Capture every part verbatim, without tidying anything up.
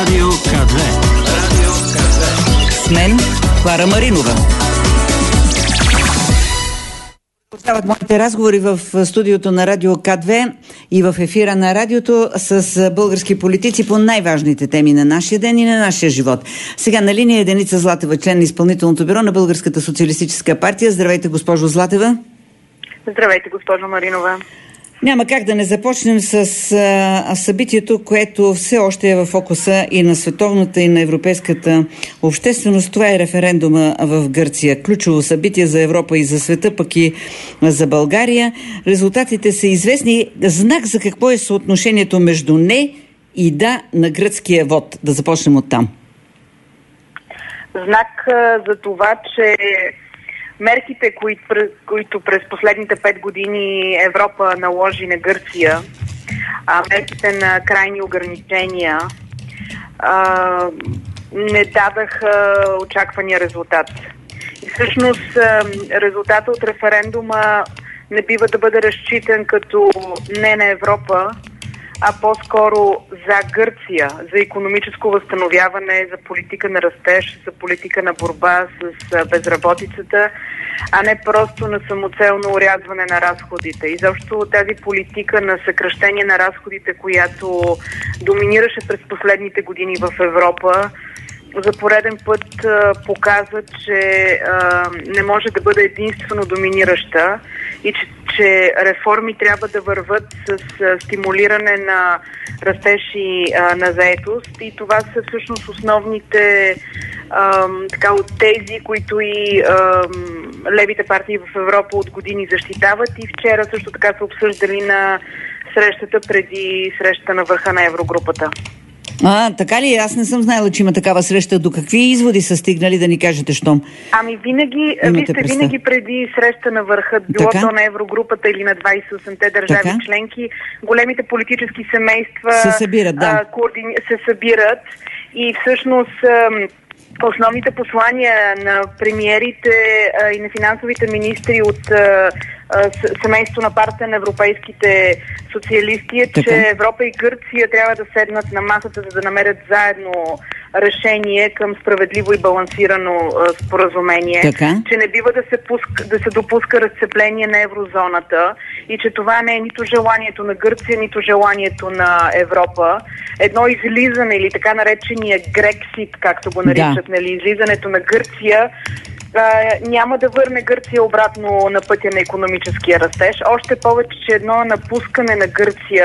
Радио КА две. Радио КА две. С мен Клара Маринова. Остават моите разговори в студиото на Радио КА две и в ефира на радиото с български политици по най-важните теми на нашия ден и на нашия живот. Сега на линия е Деница Златева, член на изпълнителното бюро на Българската социалистическа партия. Здравейте, госпожо Златева. Здравейте, госпожо Маринова. Няма как да не започнем с а, събитието, което все още е в фокуса и на световната, и на европейската общественост. Това е референдума в Гърция. Ключово събитие за Европа и за света, пък и за България. Резултатите са известни. Знак за какво е съотношението между не и да на гръцкия вод. Да започнем от там. Знак а, за това, че мерките, които, които през последните пет години Европа наложи на Гърция, а, мерките на крайни ограничения, а, не дадаха очаквания резултат. И всъщност резултата от референдума не бива да бъде разчитан като не на Европа, а по-скоро за Гърция, за икономическо възстановяване, за политика на растеж, за политика на борба с безработицата, а не просто на самоцелно урязване на разходите. И защо тази политика на съкращение на разходите, която доминираше през последните години в Европа, за пореден път а, показва, че а, не може да бъде единствено доминираща и че, че реформи трябва да върват с а, стимулиране на растеж и а, на заетост. И това са всъщност основните а, така, от тези, които и а, левите партии в Европа от години защитават. И вчера също така са обсъждали на срещата преди срещата на върха на Еврогрупата. А, така ли? Аз не съм знаела, че има такава среща. До какви изводи са стигнали, да ни кажете, щом? Ами винаги, вижте, винаги преди среща на върха, било то на Еврогрупата или на двайсет и осемте държави така? Членки, големите политически семейства се събират, да. а, координи... се събират и всъщност а, основните послания на премиерите а, и на финансовите министри от а, семейство на партия на европейските социалисти е, че така? Европа и Гърция трябва да седнат на масата, за да намерят заедно решение към справедливо и балансирано а, споразумение. Така? Че не бива да се, пуска, да се допуска разцепление на еврозоната и че това не е нито желанието на Гърция, нито желанието на Европа. Едно излизане или така наречения Грексит, както го наричат, да. Нали, излизането на Гърция, Uh, няма да върне Гърция обратно на пътя на икономическия растеж. Още повече, че едно напускане на Гърция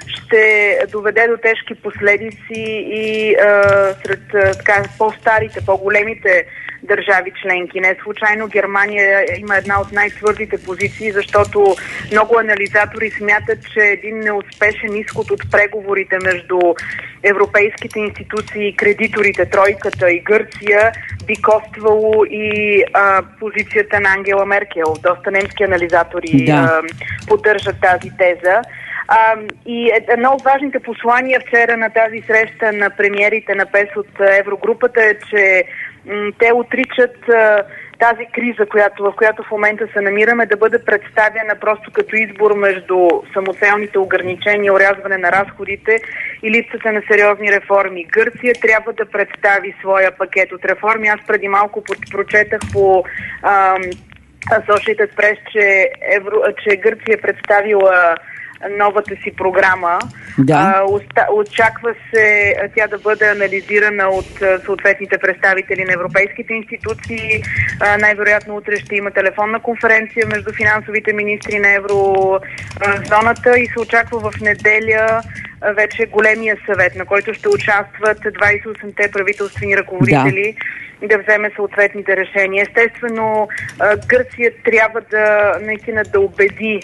ще доведе до тежки последици и uh, сред uh, така, по-старите, по-големите държави членки. Не случайно Германия има една от най-твърдите позиции, защото много анализатори смятат, че един неуспешен изход от преговорите между европейските институции, кредиторите, тройката и Гърция би коствало и а, позицията на Ангела Меркел. Доста немски анализатори да. а, поддържат тази теза. А, и едно от важните послания вчера на тази среща на премиерите на ПЕС от Еврогрупата е, че м- те отричат а, тази криза, която, в която в момента се намираме, да бъде представена просто като избор между самоцелните ограничения, орязване на разходите и липсата на сериозни реформи. Гърция трябва да представи своя пакет от реформи. Аз преди малко прочетах по ам, Associated Press, че, Евро, че Гърция е представила новата си програма. Да. А, оста, очаква се тя да бъде анализирана от а, съответните представители на европейските институции. А, най-вероятно утре ще има телефонна конференция между финансовите министри на еврозоната и се очаква в неделя а, вече големия съвет, на който ще участват двайсет и осемте правителствени ръководители да. да вземе съответните решения. Естествено, а, Гърция трябва да наистина да убеди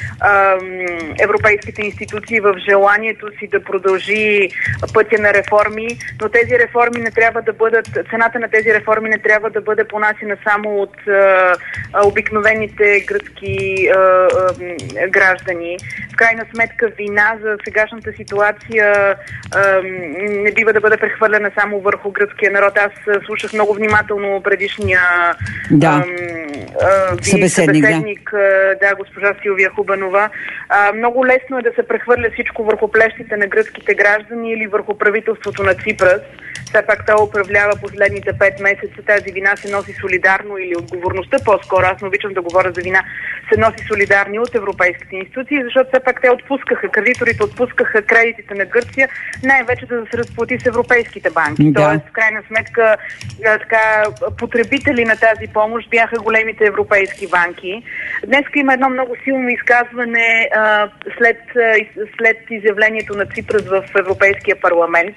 европейските институции в желанието си да продължи пътя на реформи, но тези реформи не трябва да бъдат, цената на тези реформи не трябва да бъде понасена само от а, обикновените гръцки а, а, граждани. В крайна сметка вина за сегашната ситуация а, не бива да бъде прехвърлена само върху гръцкия народ. Аз слушах много внимателно предишния да. ви събеседник, събеседник да. да, госпожа Силвия Хубанова. А, много лесно е да се прехвърля всичко върху плещите на гръцките граждани или върху правителството на Ципрас. Все пак това управлява последните пет месеца. Тази вина се носи солидарно или отговорността, по-скоро, аз не обичам да говоря за вина, се носи солидарни от европейските институции, защото все пак те отпускаха, кредиторите отпускаха кредитите на Гърция, най-вече да се разплати с европейските банки. Да. Тоест, в крайна сметка, така, потребители на тази помощ бяха големите европейски банки. Днес има едно много силно изказване а, след, след изявлението на Ципрас в Европейския парламент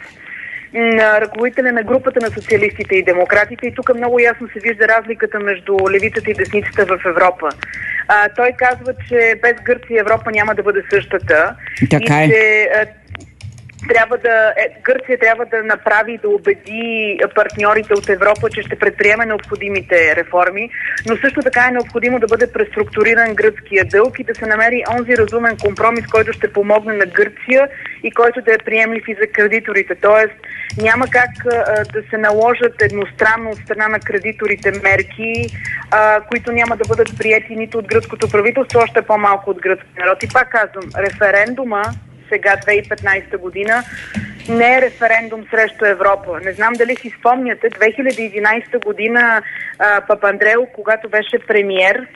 на ръководителя на групата на социалистите и демократите, и тук много ясно се вижда разликата между левицата и десницата в Европа. А, той казва, че без Гърция Европа няма да бъде същата. Така е. И че а, трябва да, е, Гърция трябва да направи, да убеди партньорите от Европа, че ще предприеме необходимите реформи, но също така е необходимо да бъде преструктуриран гръцкия дълг и да се намери онзи разумен компромис, който ще помогне на Гърция и който да е приемлив и за кредиторите. Тоест няма как а, да се наложат едностранно от страна на кредиторите мерки, а, които няма да бъдат приети нито от гръцкото правителство, още по-малко от гръцкия народ. И пак казвам, референдума сега, две хиляди и петнадесета година, не е референдум срещу Европа. Не знам дали си спомняте, две хиляди и единадесета година а, Папандреou, когато беше премиер,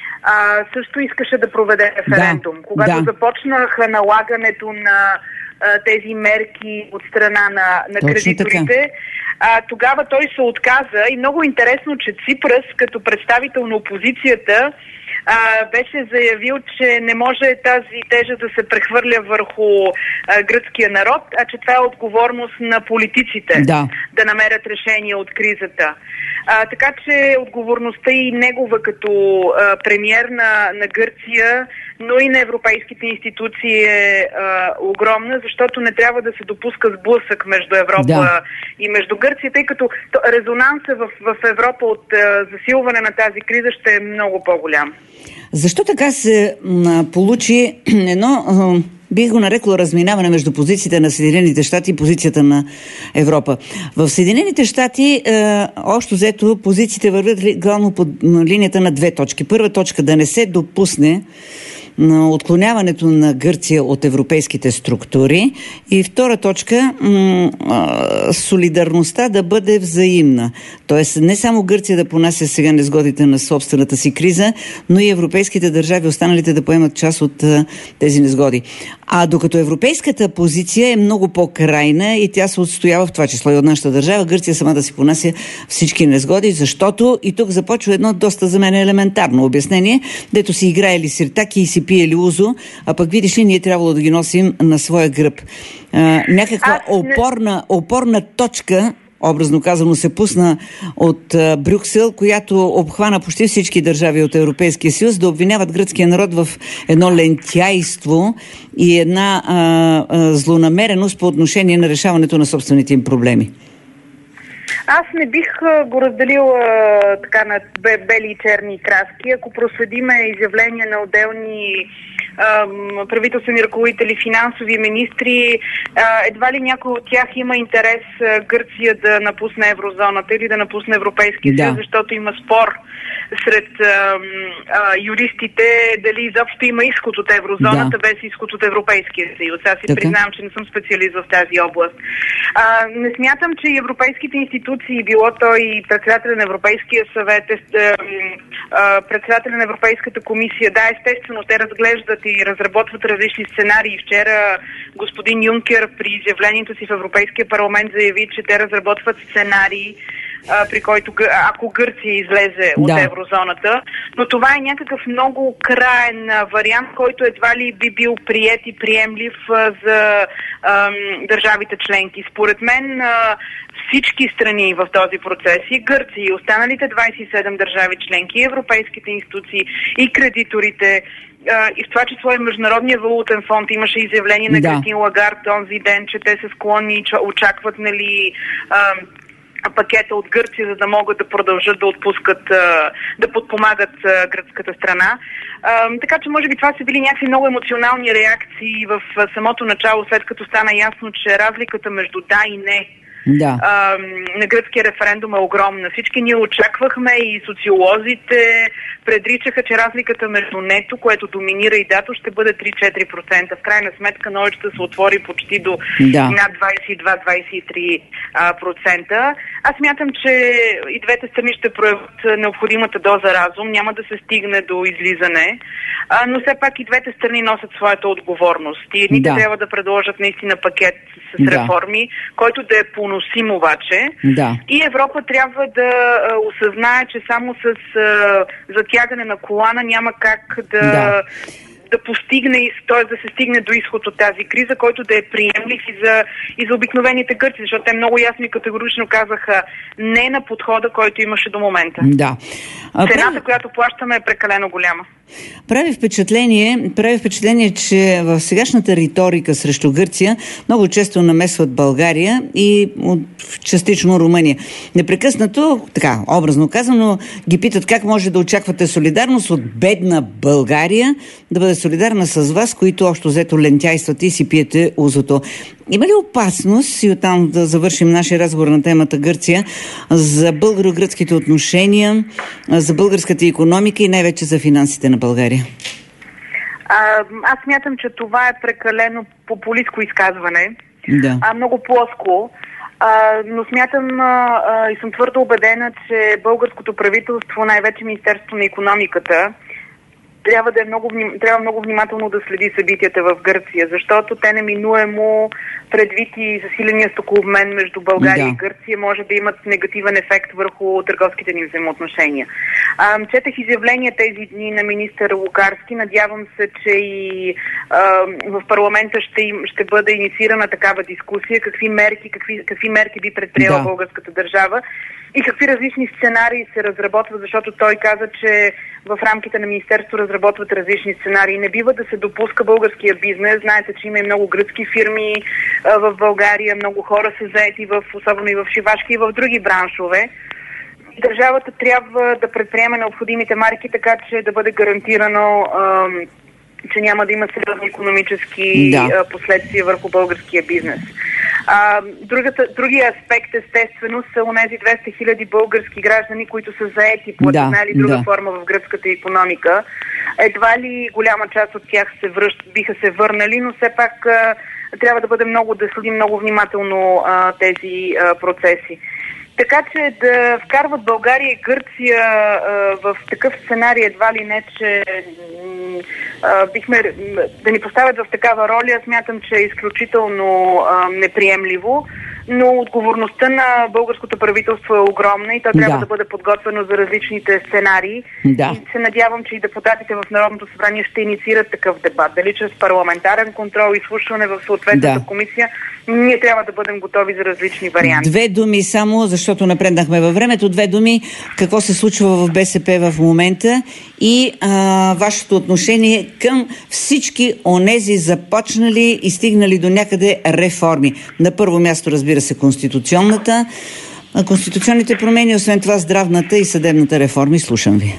а, също искаше да проведе референдум. Да, когато да. започнаха налагането на а, тези мерки от страна на, на кредиторите, а, тогава той се отказа и много интересно, че Ципрас, като представител на опозицията, А, беше заявил, че не може тази тежест да се прехвърля върху а, гръцкия народ, а че това е отговорност на политиците да, да намерят решение от кризата. А, така че отговорността и негова като а, премиер на, на Гърция, но и на европейските институции е а, огромна, защото не трябва да се допуска сблъсък между Европа да. и между Гърция, тъй като резонанса в, в Европа от а, засилване на тази криза ще е много по-голям. Защо така се м, получи едно, а, бих го нарекла, разминаване между позициите на Съединените щати и позицията на Европа? В Съединените щати а, общо взето позициите вървят главно по линията на две точки. Първа точка, да не се допусне на отклоняването на Гърция от европейските структури, и втора точка, м- а, солидарността да бъде взаимна. Тоест не само Гърция да понася сега незгодите на собствената си криза, но и европейските държави, останалите да поемат част от а, тези незгоди. А докато европейската позиция е много по-крайна и тя се отстоява в това число и от нашата държава, Гърция сама да си понася всички незгоди, защото и тук започва едно доста за мен елементарно обяснение, дето си играели сиртаки и си пиели узо, а пък видиш ли, ние трябвало да ги носим на своя гръб. А, някаква опорна, опорна точка, образно казано, се пусна от а, Брюксел, която обхвана почти всички държави от Европейския съюз да обвиняват гръцкия народ в едно лентяйство и една а, а, злонамереност по отношение на решаването на собствените им проблеми. Аз не бих го разделила така на бели и черни краски. Ако проследиме изявления на отделни ам, правителствени ръководители, финансови министри, а, едва ли някой от тях има интерес а, Гърция да напусне еврозоната или да напусне Европейския съюз, да. защото има спор сред а, а, юристите дали изобщо има изход от еврозоната да. без изход от Европейския съюз. Аз си така. признавам, че не съм специалист в тази област. А, не смятам, че европейските институции, било то и председателя на Европейския съвет, е, а, председателя на Европейската комисия, да, естествено, те разглеждат и разработват различни сценарии. Вчера господин Юнкер при изявлението си в Европейския парламент заяви, че те разработват сценарии, при който, ако Гърция излезе от да. еврозоната, но това е някакъв много краен вариант, който едва ли би бил приет и приемлив за ам, държавите членки. Според мен а, всички страни в този процес, и Гърция, и останалите двадесет и седем държави членки, и европейските институции, и кредиторите, Uh, и в това число и Международния валутен фонд, имаше изявление на да. Кристин Лагард този ден, че те са склонни и очакват, нали, uh, пакета от Гърция, за да могат да продължат да отпускат, uh, да подпомагат uh, гръцката страна. Uh, така че може би това са били някакви много емоционални реакции в uh, самото начало, след като стана ясно, че разликата между да и не да. а, на гръцкия референдум е огромна. Всички ние очаквахме и социолозите предричаха, че разликата между нето, което доминира и дато, ще бъде три-четири процента. В крайна сметка ножицата се отвори почти до да. над двадесет и два - двадесет и три процента. Аз смятам, че и двете страни ще проявят необходимата доза разум. Няма да се стигне до излизане, а, но все пак и двете страни носят своята отговорност. И едните да. трябва да предложат наистина пакет с да. реформи, който да е поносим обаче. Да. И Европа трябва да а, осъзнае, че само с а, затягане на колана няма как да... да. да постигне, т.е. да се стигне до изход от тази криза, който да е приемлив и за, и за обикновените гърци, защото те много ясно и категорично казаха не на подхода, който имаше до момента. Да. А, Цената, прави... която плащаме, е прекалено голяма. Прави впечатление, прави впечатление, че в сегашната риторика срещу Гърция много често намесват България и частично Румъния. Непрекъснато, така образно казано, ги питат как може да очаквате солидарност от бедна България да бъде солидарна с вас, които общо взето лентяйствате и си пиете узото. Има ли опасност, и оттам да завършим нашия разговор на темата Гърция, за българо-гръцките отношения, за българската икономика и най-вече за финансите на България? А, аз смятам, че това е прекалено популистко изказване. Да. А, много плоско. А, но смятам а, а, и съм твърдо убедена, че българското правителство, най-вече Министерството на икономиката, трябва да е много, трябва много внимателно да следи събитията в Гърция, защото те неминуемо, предвид и засиления стокообмен между България да. и Гърция, може да имат негативен ефект върху търговските ни взаимоотношения. А, четах изявления тези дни на министър Лукарски. Надявам се, че и а, в парламента ще, им, ще бъде инициирана такава дискусия, какви мерки, какви, какви мерки би предприела да. българската държава и какви различни сценарии се разработват, защото той каза, че в рамките на Министерството разработват различни сценарии. Не бива да се допуска българския бизнес. Знаете, че има и много гръцки фирми а, в България, много хора са заети, в, особено и в шивашки и в други браншове. Държавата трябва да предприеме необходимите марки, така че да бъде гарантирано, а, че няма да има сериозни икономически да. а, последствия върху българския бизнес. А, другата, другия аспект, естествено, са онези двеста хиляди български граждани, които са заети по една или друга да. форма в гръцката икономика. Едва ли голяма част от тях се връщ, биха се върнали, но все пак а, трябва да бъде много, да следим много внимателно а, тези а, процеси. Така че да вкарват България и Гърция а, в такъв сценарий едва ли не, че а, бихме да ни поставят в такава роля, смятам, че е изключително а, неприемливо. Но отговорността на българското правителство е огромна и то трябва да, да бъде подготвено за различните сценарии. Да. И се надявам, че и депутатите в Народното събрание ще инициират такъв дебат. Дали чрез парламентарен контрол и изслушване в съответната да. комисия, ние трябва да бъдем готови за различни варианти. Две думи само, защото напреднахме във времето. Две думи, какво се случва в БСП в момента и а, вашето отношение към всички онези започнали и стигнали до някъде реформи. На първо място, разбира се, конституционната, конституционните промени, освен това здравната и съдебната реформи. Слушам ви.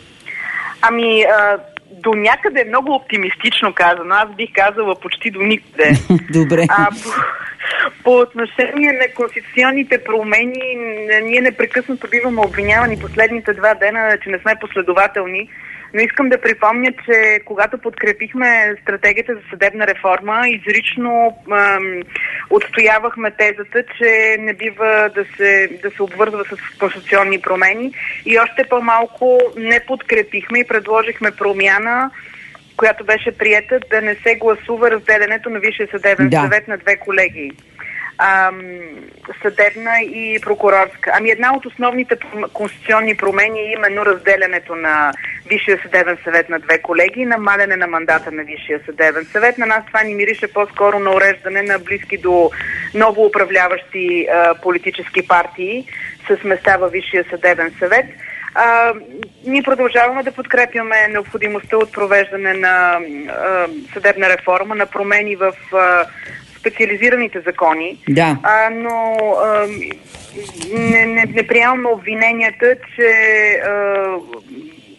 Ами, а, до някъде е много оптимистично казано. Аз бих казала почти до никъде. Добре. А, по, по отношение на конституционните промени, ние непрекъснато биваме обвинявани последните два дена, че не сме последователни. Но искам да припомня, че когато подкрепихме стратегията за съдебна реформа, изрично ем, отстоявахме тезата, че не бива да се, да се обвързва с конституционни промени и още по-малко не подкрепихме и предложихме промяна, която беше приета, да не се гласува разделянето на Висшия съдебен да. съвет на две колегии. Ам, съдебна и прокурорска. Ами една от основните конституционни промени е именно разделянето на Висшия съдебен съвет на две колегии и намаляне на мандата на Висшия съдебен съвет. На нас това ни мирише по-скоро на уреждане на близки до ново управляващи а, политически партии с места във Висшия съдебен съвет. А, ние продължаваме да подкрепяме необходимостта от провеждане на а, съдебна реформа, на промени в а, специализираните закони, да. а, но а, не, не, не приемаме обвиненията, че а,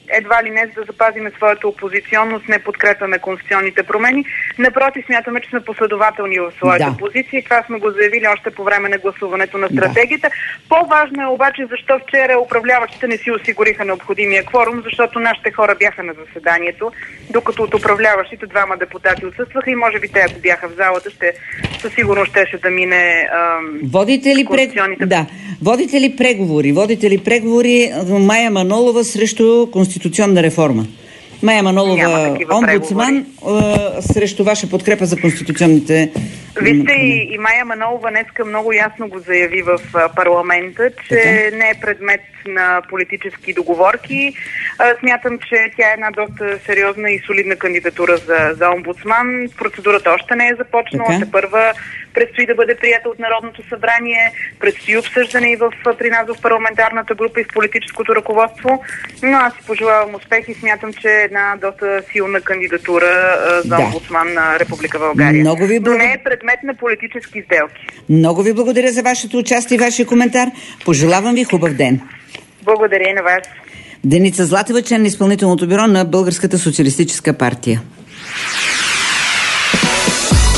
едва ли не за да запазиме своята опозиционност, не подкрепяме конституционните промени. Напротив, смятаме, че сме последователни в своята Да. позиция и това сме го заявили още по време на гласуването на стратегията. Да. По-важно е обаче защо вчера управляващите не си осигуриха необходимия кворум, защото нашите хора бяха на заседанието, докато от управляващите двама депутати отсъстваха и може би те, ако бяха в залата, ще със сигурност щеше да мине ам, Водите ли, прег... да. Водите ли преговори? Водите ли преговори Мая Манолова срещу конституционна реформа? Мая Манолова, омбудсман, а, срещу ваша подкрепа за конституционните... Вижте, и, и Мая Манолова днеска много ясно го заяви в а, парламента, че така не е предмет на политически договорки. А, смятам, че тя е една доста сериозна и солидна кандидатура за, за омбудсман. Процедурата още не е започнала. Те първа предстои да бъде прията от Народното събрание, предстои обсъждане и в, при нас в парламентарната група и в политическото ръководство. Но аз си пожелавам успех и смятам, че е една доста силна кандидатура а, за да. омбудсман на Република България. Много ви Но не е предмет на политически сделки. Много ви благодаря за вашето участие и вашия коментар. Пожелавам ви хубав ден. Благодаря и на вас. Деница Златева, член на изпълнителното бюро на Българската социалистическа партия.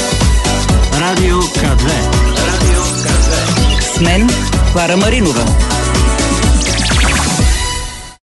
Радио К две. Радио К две. С мен Клара Маринова.